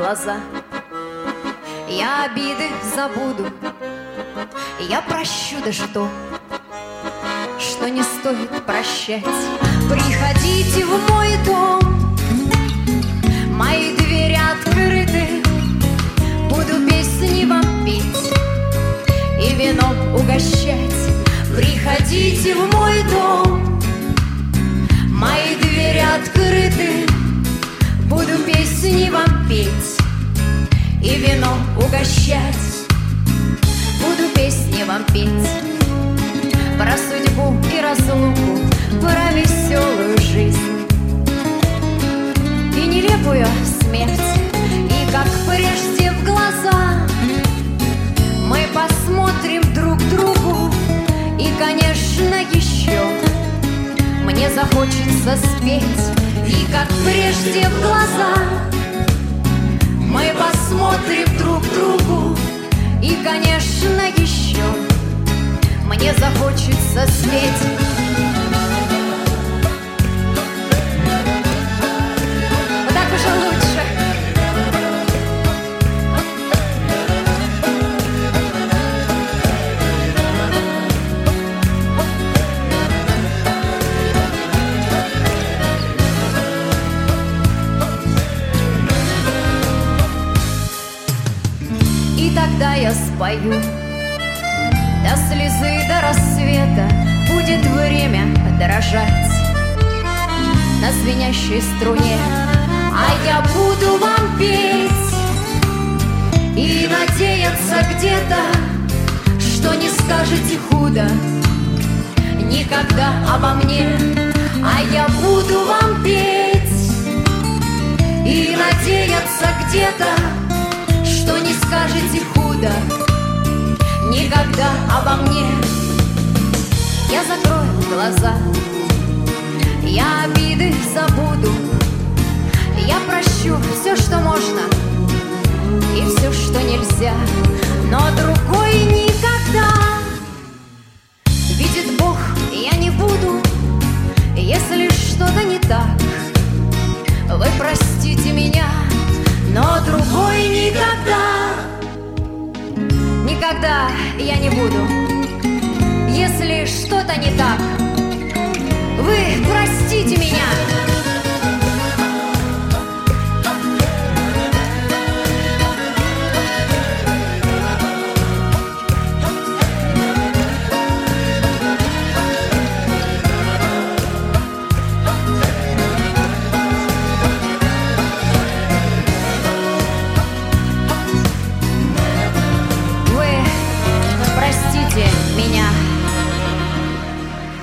глаза. Я обиды забуду, я прощу даже то, что не стоит прощать. Приходите в мой дом, мои двери открыты, буду песни вам петь и вином угощать. Приходите в мой дом, мои двери открыты, буду песни вам петь и вином угощать. Буду песни вам петь про судьбу и разлуку, про веселую жизнь и нелепую смерть. И как прежде в глаза мы посмотрим друг другу, и, конечно, еще мне захочется спеть. И как прежде в глаза мы посмотрим друг другу, и, конечно, еще мне захочется спеть. Вот так уже лучше. И тогда я спою до слезы, до рассвета. Будет время дрожать на звенящей струне, а я буду вам петь и надеяться где-то, что не скажете худо никогда обо мне. А я буду вам петь и надеяться где-то, что не скажете худо никогда обо мне. Я закрою глаза, я обиды забуду, я прощу все, что можно, и все, что нельзя. Но другой никогда, видит Бог, я не буду. Если что-то не так, вы простите меня, но другой никогда, никогда я не буду. Если что-то не так,